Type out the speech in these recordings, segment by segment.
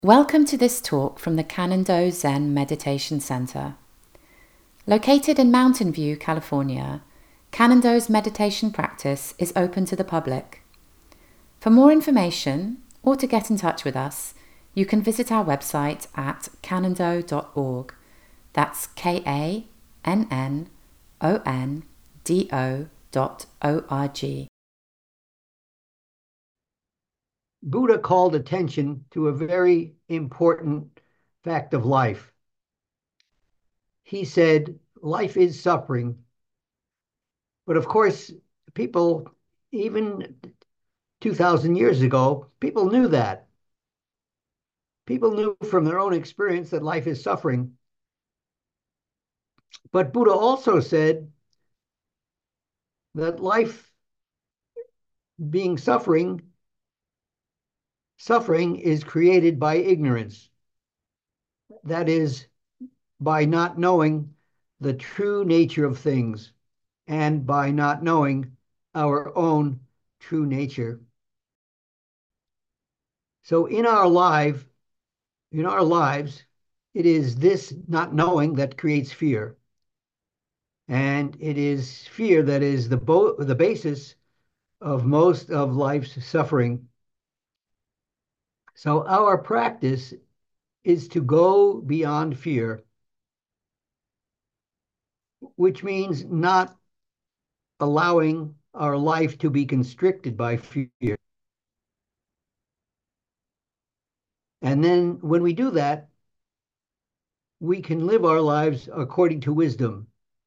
Welcome to this talk from the Cannon-Do Zen Meditation Center. Located in Mountain View, California, Cannon-Do's meditation practice is open to the public. For more information or to get in touch with us, you can visit our website at cannondo.org. That's KANNONDO.org. Buddha called attention to a very important fact of life. He said, life is suffering. But of course, people, even 2,000 years ago, people knew that. People knew from their own experience that life is suffering. But Buddha also said that life being suffering is created by ignorance. That is, by not knowing the true nature of things and by not knowing our own true nature. So in our lives, it is this not knowing that creates fear. And it is fear that is the basis of most of life's suffering. So our practice is to go beyond fear, which means not allowing our life to be constricted by fear. And then when we do that, we can live our lives according to wisdom,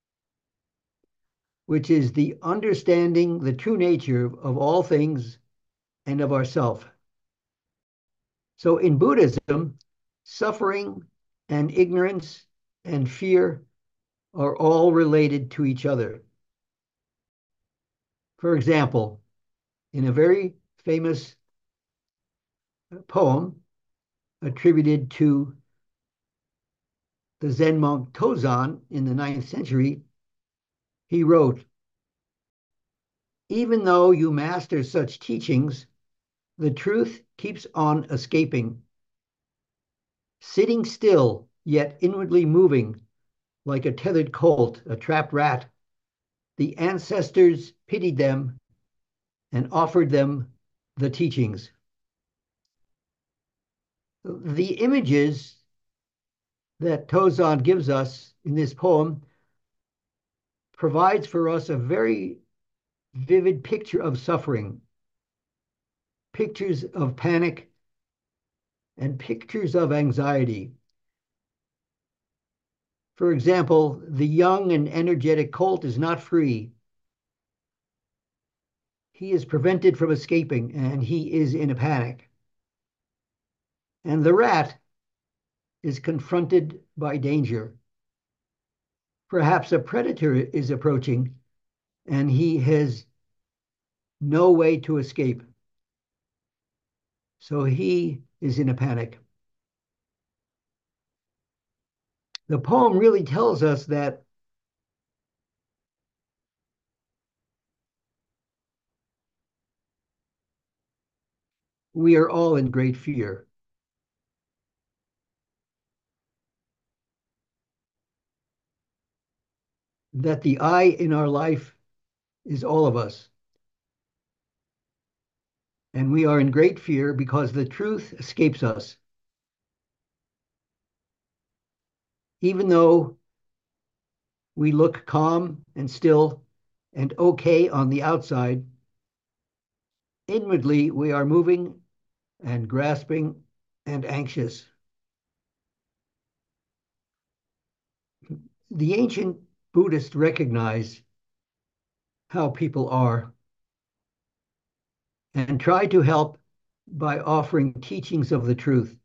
which is the understanding the true nature of all things and of ourself. So in Buddhism, suffering and ignorance and fear are all related to each other. For example, in a very famous poem attributed to the Zen monk Tozan in the 9th century, he wrote, "Even though you master such teachings, the truth keeps on escaping. Sitting still, yet inwardly moving, like a tethered colt, a trapped rat, the ancestors pitied them and offered them the teachings." The images that Tozan gives us in this poem provides for us a very vivid picture of suffering, pictures of panic, and pictures of anxiety. For example, the young and energetic colt is not free. He is prevented from escaping and he is in a panic. And the rat is confronted by danger. Perhaps a predator is approaching and he has no way to escape. So he is in a panic. The poem really tells us that we are all in great fear. That the I in our life is all of us. And we are in great fear because the truth escapes us. Even though we look calm and still and okay on the outside, inwardly we are moving and grasping and anxious. The ancient Buddhists recognized how people are and try to help by offering teachings of the truth.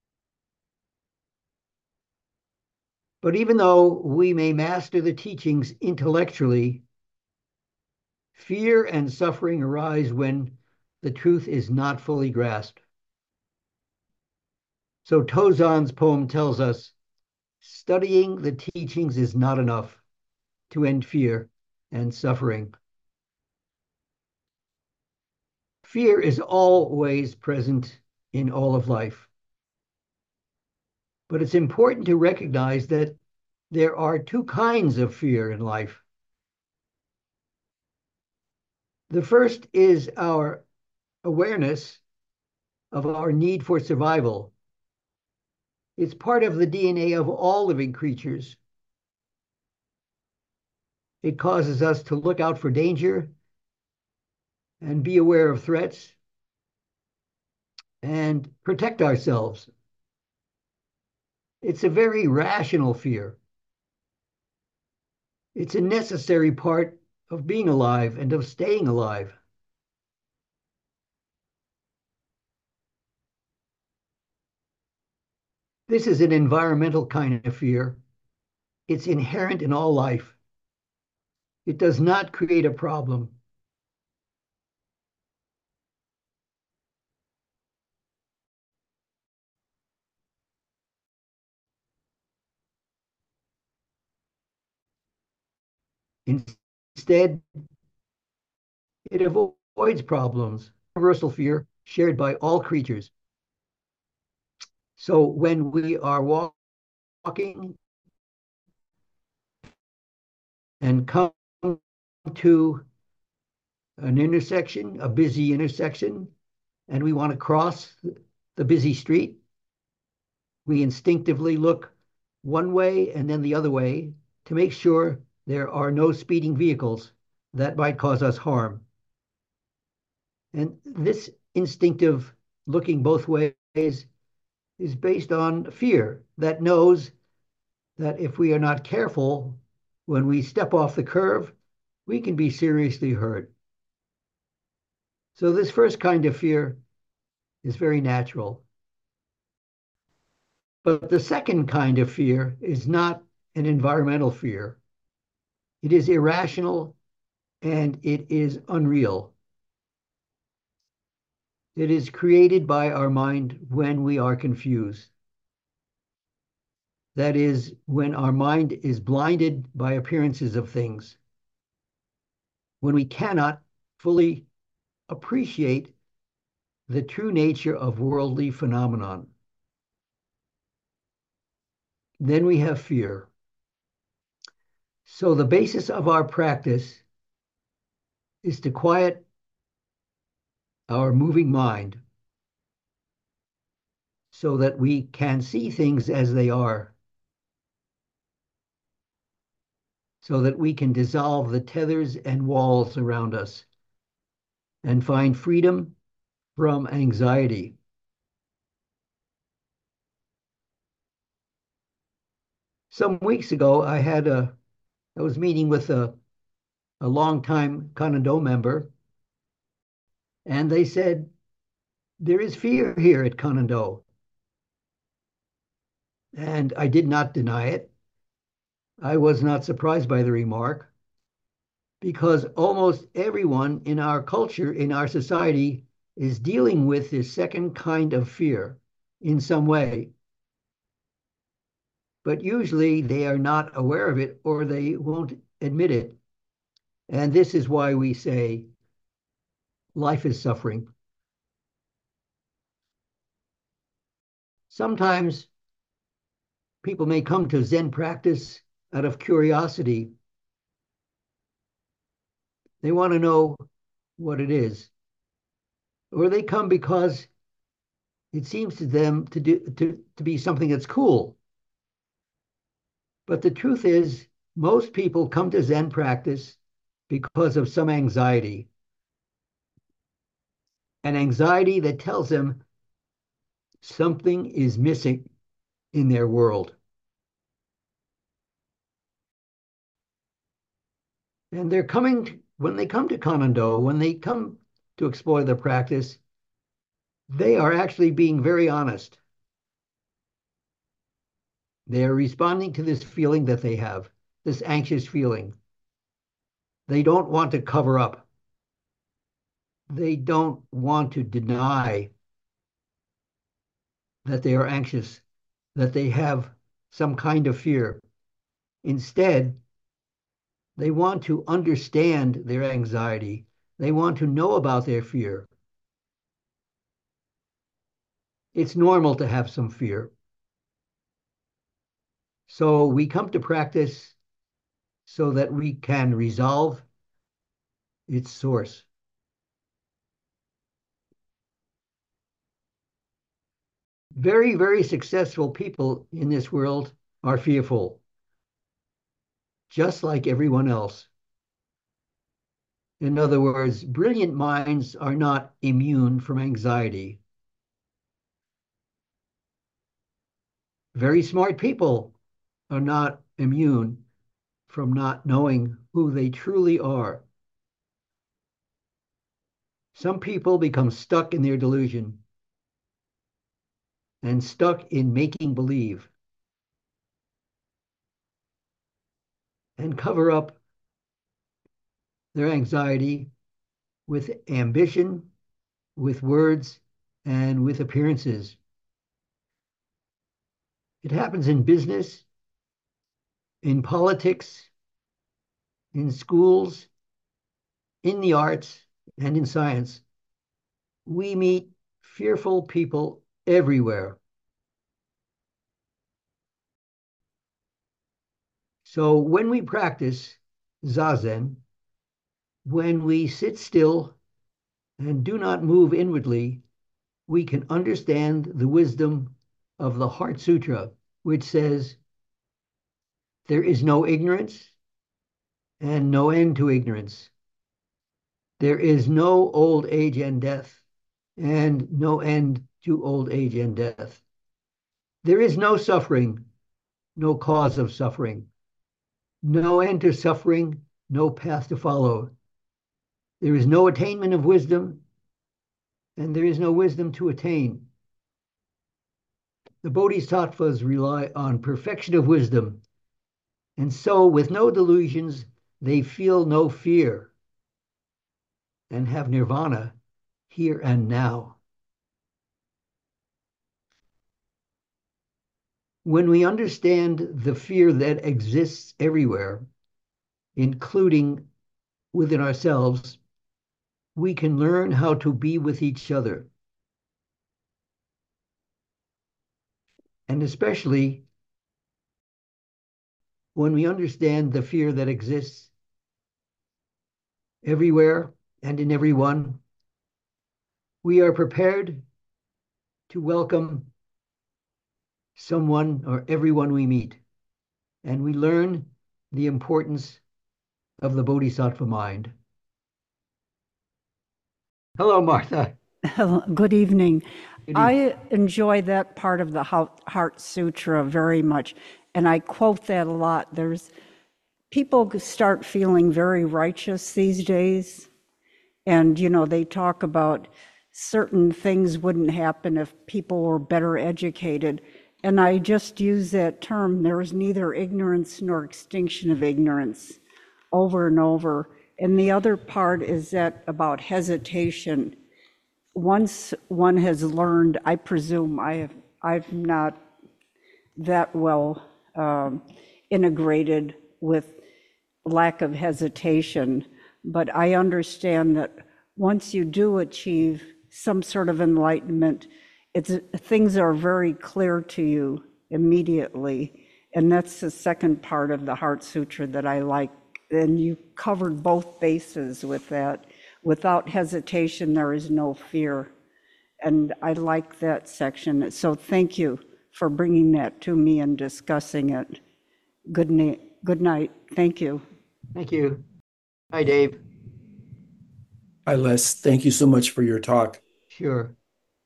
But even though we may master the teachings intellectually, fear and suffering arise when the truth is not fully grasped. So Tozan's poem tells us, studying the teachings is not enough to end fear and suffering. Fear is always present in all of life. But it's important to recognize that there are two kinds of fear in life. The first is our awareness of our need for survival. It's part of the DNA of all living creatures. It causes us to look out for danger and be aware of threats and protect ourselves. It's a very rational fear. It's a necessary part of being alive and of staying alive. This is an environmental kind of fear. It's inherent in all life. It does not create a problem. Instead, it avoids problems. Universal fear shared by all creatures. So when we are walking and come to an intersection, a busy intersection, and we want to cross the busy street, we instinctively look one way and then the other way to make sure there are no speeding vehicles that might cause us harm. And this instinctive looking both ways is based on fear that knows that if we are not careful, when we step off the curve, we can be seriously hurt. So, this first kind of fear is very natural. But the second kind of fear is not an environmental fear, it is irrational and it is unreal. It is created by our mind when we are confused. That is, when our mind is blinded by appearances of things, when we cannot fully appreciate the true nature of worldly phenomenon. Then we have fear. So the basis of our practice is to quiet our moving mind so that we can see things as they are, so that we can dissolve the tethers and walls around us and find freedom from anxiety. Some weeks ago, I was meeting with a longtime Kannon-Do member, and they said, there is fear here at Kannon-Do. And I did not deny it. I was not surprised by the remark because almost everyone in our culture, in our society, is dealing with this second kind of fear in some way. But usually they are not aware of it or they won't admit it. And this is why we say life is suffering. Sometimes people may come to Zen practice out of curiosity. They want to know what it is. Or they come because it seems to them to be something that's cool. But the truth is, most people come to Zen practice because of some anxiety, an anxiety that tells them something is missing in their world. And they're coming, when they come to Kannon-Do, when they come to explore the practice, they are actually being very honest. They are responding to this feeling that they have, this anxious feeling. They don't want to cover up. They don't want to deny that they are anxious, that they have some kind of fear. Instead, they want to understand their anxiety. They want to know about their fear. It's normal to have some fear. So we come to practice so that we can resolve its source. Very, very successful people in this world are fearful, just like everyone else. In other words, brilliant minds are not immune from anxiety. Very smart people are not immune from not knowing who they truly are. Some people become stuck in their delusion and stuck in making believe and cover up their anxiety with ambition, with words, and with appearances. It happens in business, in politics, in schools, in the arts, and in science. We meet fearful people everywhere. So when we practice Zazen, when we sit still and do not move inwardly, we can understand the wisdom of the Heart Sutra, which says, there is no ignorance and no end to ignorance. There is no old age and death, and no end to old age and death. There is no suffering, no cause of suffering, no end to suffering, no path to follow. There is no attainment of wisdom, and there is no wisdom to attain. The Bodhisattvas rely on perfection of wisdom, and so with no delusions, they feel no fear and have nirvana here and now. When we understand the fear that exists everywhere, including within ourselves, we can learn how to be with each other. And especially when we understand the fear that exists everywhere and in everyone, we are prepared to welcome someone or everyone we meet. And we learn the importance of the Bodhisattva mind. Hello, Martha. Good evening. Good evening. I enjoy that part of the Heart Sutra very much, and I quote that a lot. There's people start feeling very righteous these days, and they talk about certain things wouldn't happen if people were better educated. And I just use that term, there is neither ignorance nor extinction of ignorance, over and over. And the other part is that about hesitation. Once one has learned, I presume I'm not that well integrated with lack of hesitation, but I understand that once you do achieve some sort of enlightenment, things are very clear to you immediately. And that's the second part of the Heart Sutra that I like. And you covered both bases with that. Without hesitation, there is no fear. And I like that section. So thank you for bringing that to me and discussing it. Good night. Thank you. Thank you. Hi, Dave. Hi, Les. Thank you so much for your talk. Sure.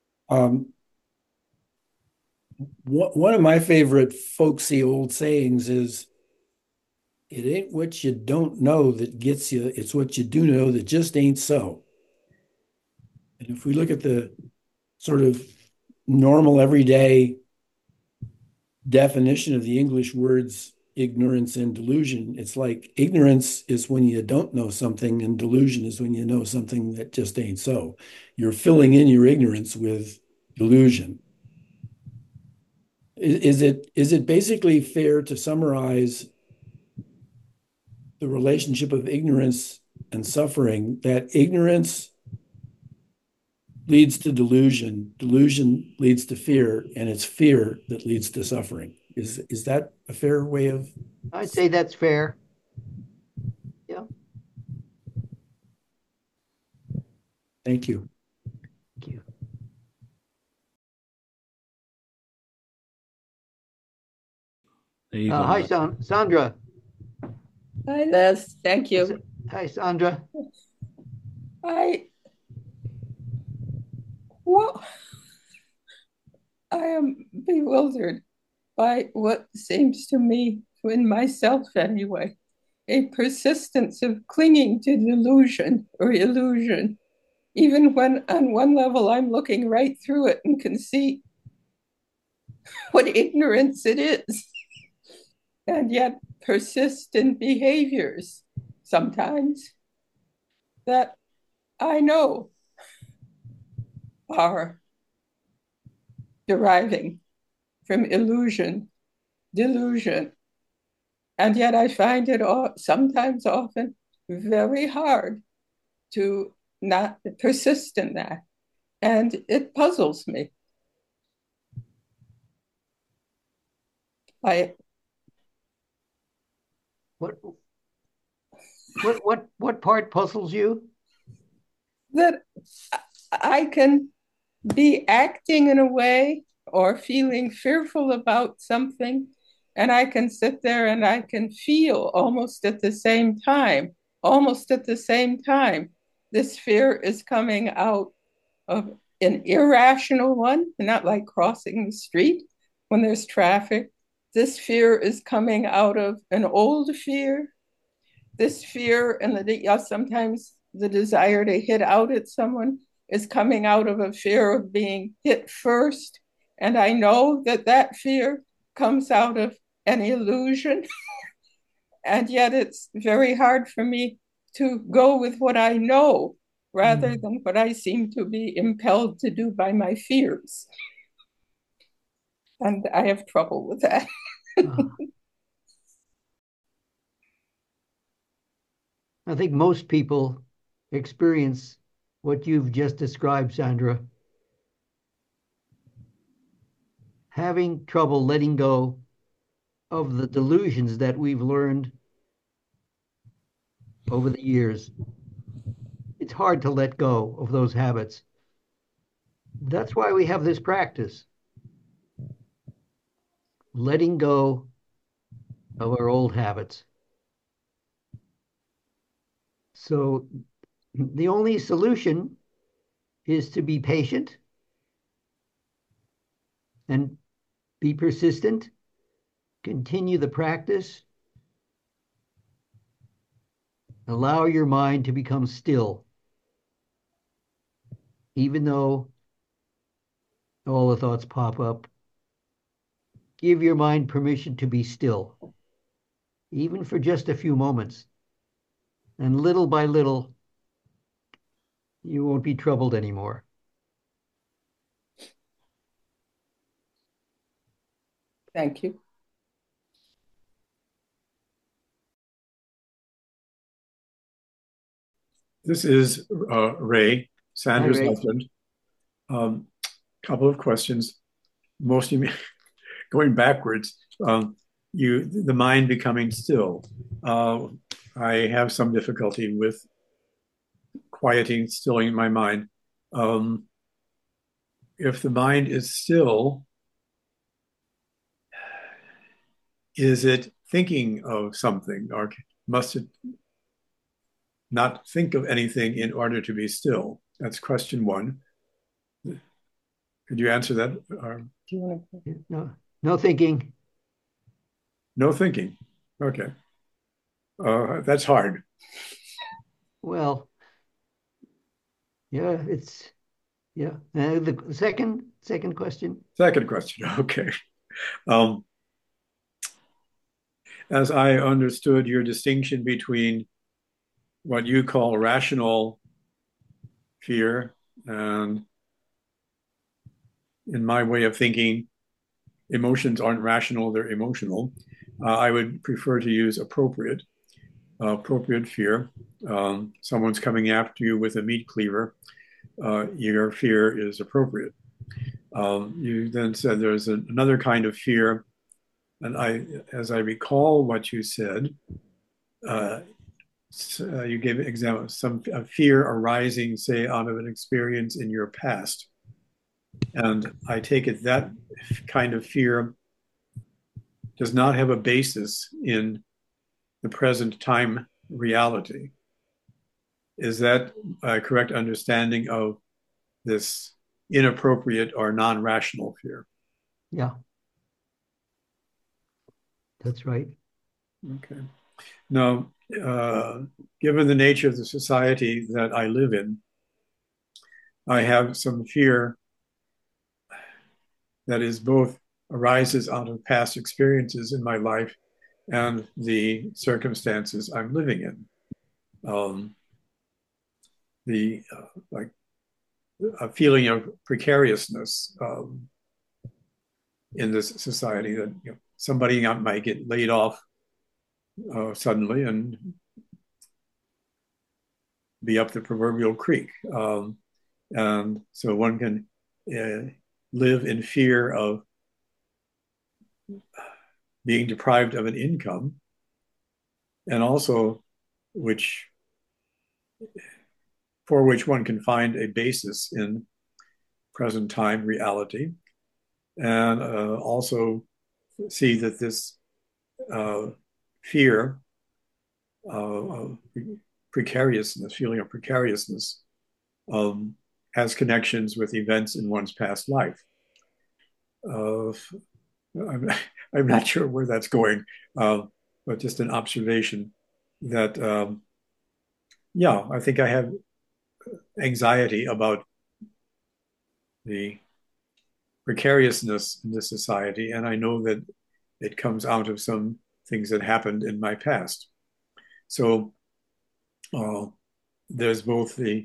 One of my favorite folksy old sayings is, it ain't what you don't know that gets you, it's what you do know that just ain't so. And if we look at the sort of normal, everyday definition of the English words ignorance and delusion, it's like ignorance is when you don't know something, and delusion is when you know something that just ain't so. You're filling in your ignorance with delusion. Is it basically fair to summarize the relationship of ignorance and suffering, that ignorance leads to delusion, delusion leads to fear, and it's fear that leads to suffering? Is that a fair way of? I'd say that's fair. Yeah. Thank you. Thank you. There you go. Hi, Sandra. Hi, Les. Thank you. Hi, Sandra. Well, I am bewildered by what seems to me, in myself anyway, a persistence of clinging to delusion or illusion, even when on one level I'm looking right through it and can see what ignorance it is, and yet persist in behaviors sometimes that I know are deriving from illusion, delusion. And yet I find it sometimes often very hard to not persist in that. And it puzzles me. What part puzzles you? That I can be acting in a way or feeling fearful about something, and I can sit there and I can feel almost at the same time, this fear is coming out of an irrational one, not like crossing the street when there's traffic. This fear is coming out of an old fear. This fear and sometimes the desire to hit out at someone is coming out of a fear of being hit first. And I know that that fear comes out of an illusion. And yet it's very hard for me to go with what I know rather than what I seem to be impelled to do by my fears. And I have trouble with that. I think most people experience what you've just described, Sandra. Having trouble letting go of the delusions that we've learned over the years. It's hard to let go of those habits. That's why we have this practice. Letting go of our old habits. So the only solution is to be patient and be persistent, continue the practice, allow your mind to become still, even though all the thoughts pop up. Give your mind permission to be still, even for just a few moments. And little by little, you won't be troubled anymore. Thank you. This is Ray, Sandra's Hi, Ray. husband. Couple of questions, mostly going backwards. The mind becoming still. I have some difficulty with stilling my mind. If the mind is still, is it thinking of something, or must it not think of anything in order to be still? That's question one. Could you answer that? No thinking. No thinking. Okay. That's hard. Well, yeah, the second question. Second question. Okay. As I understood your distinction between what you call rational fear, and in my way of thinking, emotions aren't rational, they're emotional. I would prefer to use appropriate fear. Someone's coming after you with a meat cleaver. Your fear is appropriate. You then said there's another kind of fear And as I recall what you said, you gave an example of some fear arising, say, out of an experience in your past. And I take it that kind of fear does not have a basis in the present time reality. Is that a correct understanding of this inappropriate or non-rational fear? Yeah, that's right. Okay. Now, given the nature of the society that I live in, I have some fear that is both arises out of past experiences in my life and the circumstances I'm living in. The like a feeling of precariousness in this society that somebody might get laid off suddenly and be up the proverbial creek. And so one can live in fear of being deprived of an income, and also for which one can find a basis in present time reality, and also see that this fear of precariousness, feeling of precariousness, has connections with events in one's past life. I'm not sure where that's going, but just an observation that, I think I have anxiety about the precariousness in this society, and I know that it comes out of some things that happened in my past. So there's both the,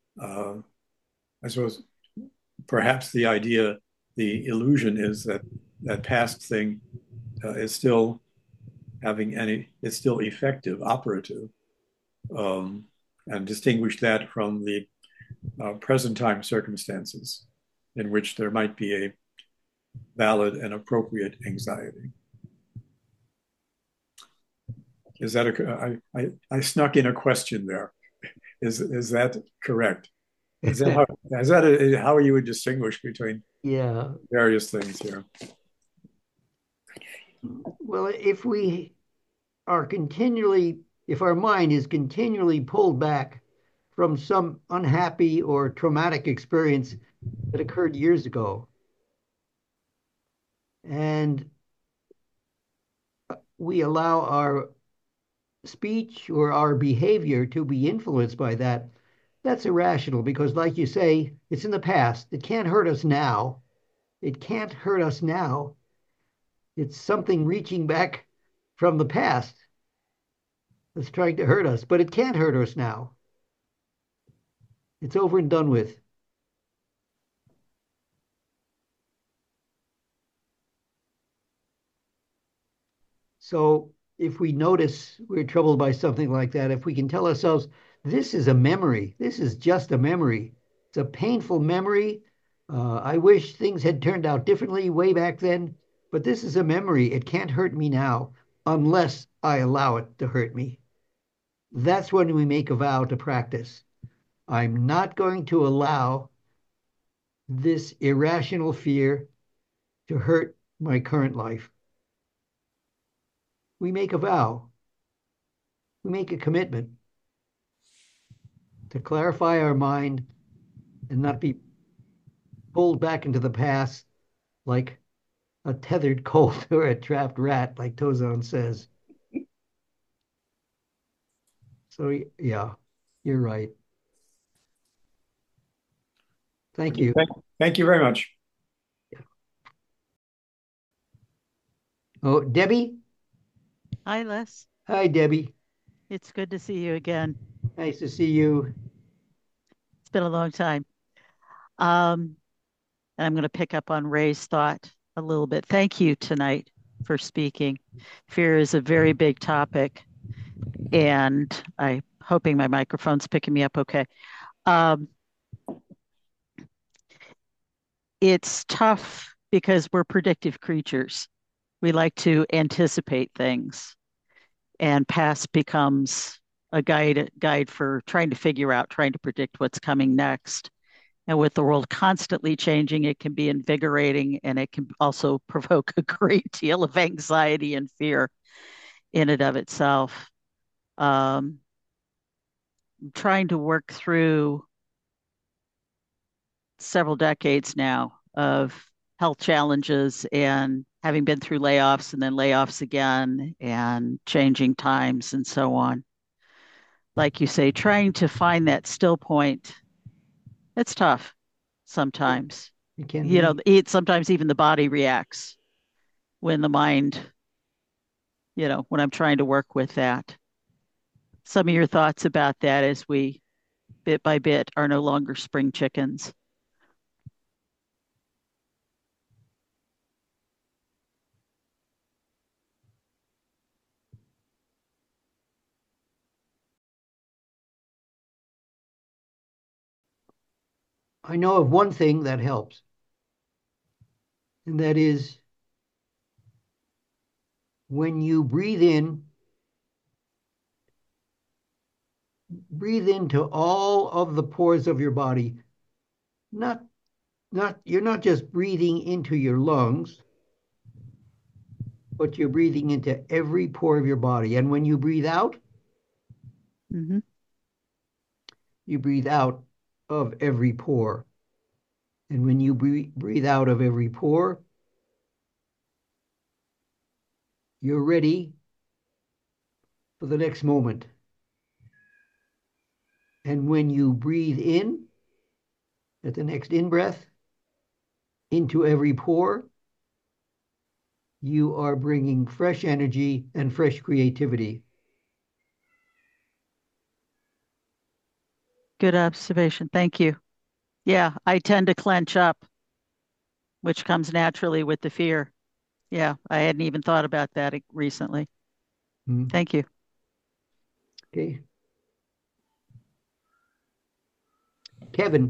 I suppose, perhaps the idea, the illusion is that that past thing is still it's still effective, operative, and distinguish that from the present time circumstances in which there might be a valid and appropriate anxiety. Is that I snuck in a question there. Is that correct? Is that how you would distinguish between various things here? Well, if our mind is continually pulled back from some unhappy or traumatic experience that occurred years ago, and we allow our speech or our behavior to be influenced by that, that's irrational because, like you say, it's in the past. It can't hurt us now. It can't hurt us now. It's something reaching back from the past that's trying to hurt us, but it can't hurt us now. It's over and done with. So if we notice we're troubled by something like that, if we can tell ourselves, this is a memory, this is just a memory, it's a painful memory. I wish things had turned out differently way back then, but this is a memory. It can't hurt me now unless I allow it to hurt me. That's when we make a vow to practice. I'm not going to allow this irrational fear to hurt my current life. We make a vow. We make a commitment to clarify our mind and not be pulled back into the past like a tethered colt or a trapped rat, like Tozan says. So, yeah, you're right. Thank you. Thank you very much. Oh, Debbie? Hi, Les. Hi, Debbie. It's good to see you again. Nice to see you. It's been a long time. And I'm going to pick up on Ray's thought a little bit. Thank you tonight for speaking. Fear is a very big topic, and I'm hoping my microphone's picking me up okay. It's tough because we're predictive creatures. we like to anticipate things, and past becomes a guide for trying to figure out, trying to predict what's coming next. And with the world constantly changing, it can be invigorating, and it can also provoke a great deal of anxiety and fear in and of itself. I'm trying to work through several decades now of health challenges and having been through layoffs and then layoffs again and changing times and so on. Like you say, trying to find that still point, it's tough sometimes. It can You know, be. sometimes even the body reacts when the mind, when I'm trying to work with that. Some of your thoughts about that as we, bit by bit, are no longer spring chickens. I know of one thing that helps, and that is when you breathe breathe into all of the pores of your body. Not, you're not just breathing into your lungs, but you're breathing into every pore of your body. And when you breathe out, Mm-hmm. you breathe out of every pore. And when you breathe out of every pore, you're ready for the next moment. And when you breathe in at the next in breath into every pore, you are bringing fresh energy and fresh creativity. Good observation. Thank you. Yeah, I tend to clench up, which comes naturally with the fear. Yeah, I hadn't even thought about that recently. Thank you. Okay. Kevin.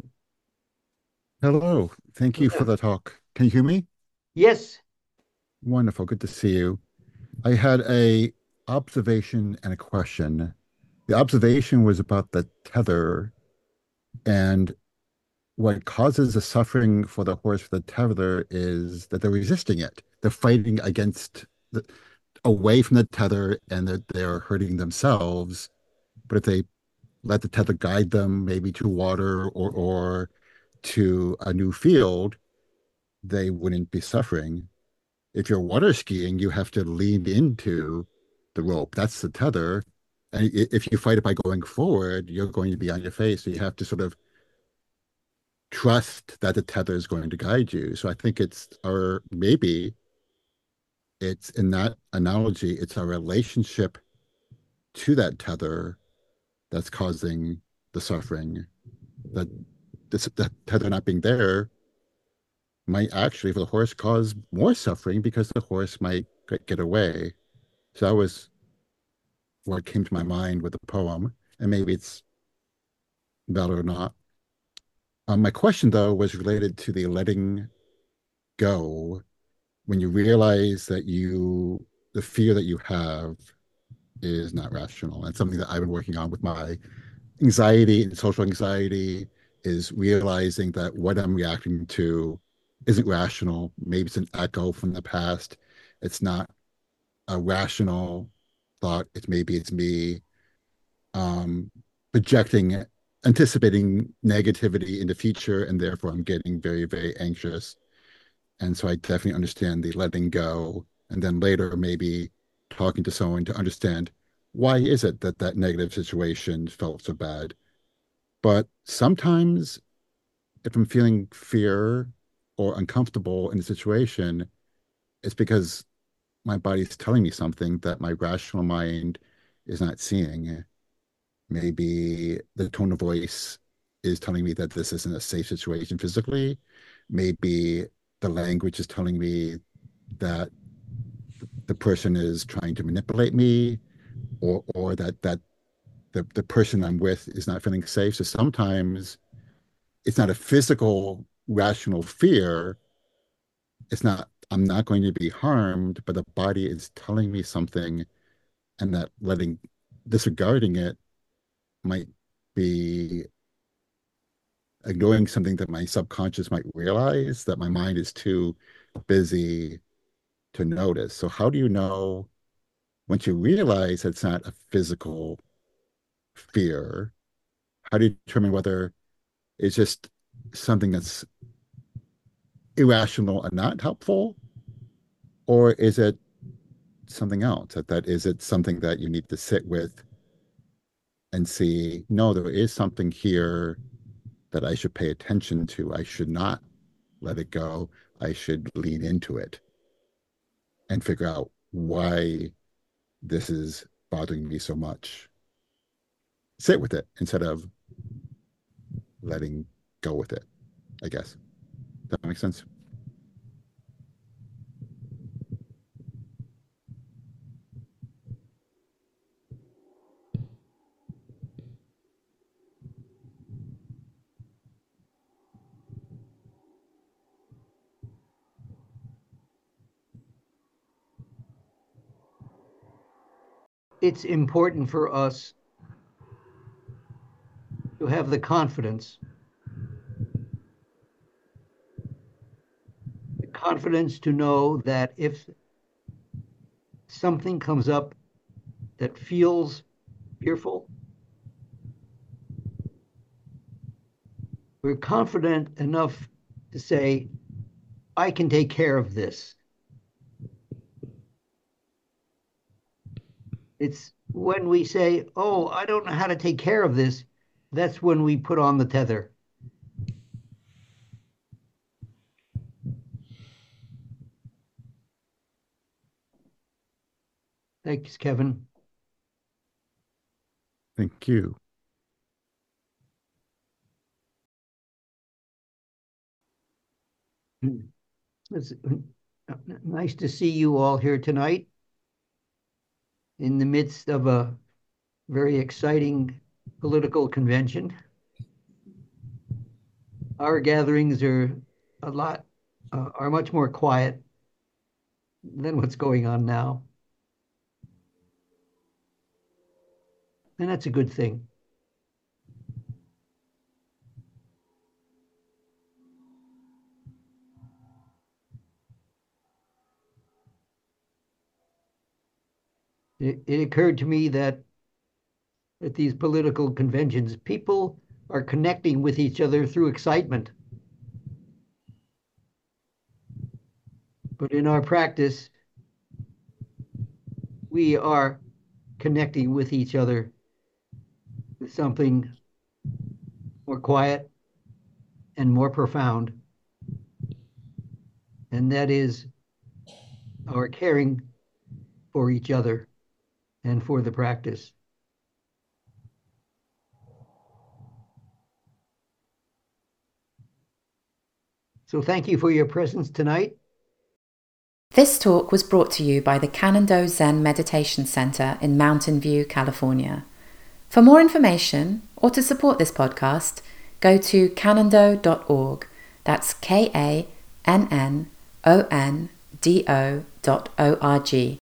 Hello. Thank you for the talk. Can you hear me? Yes. Wonderful. Good to see you. I had a observation and a question. The observation was about the tether and what causes the suffering for the horse for the tether is that they're resisting it. They're fighting against away from the tether and they're hurting themselves. But if they let the tether guide them maybe to water or to a new field, they wouldn't be suffering. If you're water skiing, you have to lean into the rope. That's the tether. And if you fight it by going forward, you're going to be on your face. So you have to sort of trust that the tether is going to guide you. So I think or maybe it's in that analogy, it's our relationship to that tether that's causing the suffering. That that tether not being there might actually, for the horse, cause more suffering because the horse might get away. So that was what came to my mind with the poem, and maybe it's valid or not. My question, though, was related to the letting go when you realize that the fear that you have is not rational. And something that I've been working on with my anxiety and social anxiety is realizing that what I'm reacting to isn't rational. Maybe it's an echo from the past. It's not a rational thought. Maybe it's me projecting, anticipating negativity in the future, and therefore I'm getting very, very anxious. And so I definitely understand the letting go, and then later maybe talking to someone to understand why is it that that negative situation felt so bad. But sometimes if I'm feeling fear or uncomfortable in a situation, it's because my body's telling me something that my rational mind is not seeing. Maybe the tone of voice is telling me that this isn't a safe situation physically. Maybe the language is telling me that the person is trying to manipulate me, or that the person I'm with is not feeling safe. So sometimes it's not a physical rational fear. It's not I'm not going to be harmed, but the body is telling me something, and that disregarding it might be ignoring something that my subconscious might realize that my mind is too busy to notice. So how do you know once you realize it's not a physical fear? How do you determine whether it's just something that's irrational and not helpful, or is it something else? Is it something that you need to sit with and see, no, there is something here that I should pay attention to. I should not let it go. I should lean into it and figure out why this is bothering me so much. Sit with it instead of letting go with it, I guess. Does that make sense? It's important for us to have the confidence to know that if something comes up that feels fearful, we're confident enough to say, I can take care of this. It's when we say, oh, I don't know how to take care of this, that's when we put on the tether. Thanks, Kevin. Thank you. It's nice to see you all here tonight in the midst of a very exciting political convention. Our gatherings are much more quiet than what's going on now. And that's a good thing. It occurred to me that at these political conventions, people are connecting with each other through excitement. But in our practice, we are connecting with each other with something more quiet and more profound. And that is our caring for each other and for the practice. So thank you for your presence tonight. This talk was brought to you by the Cannon-Do Zen Meditation Center in Mountain View, California. For more information or to support this podcast, go to cannondo.org. That's KANNONDO.org.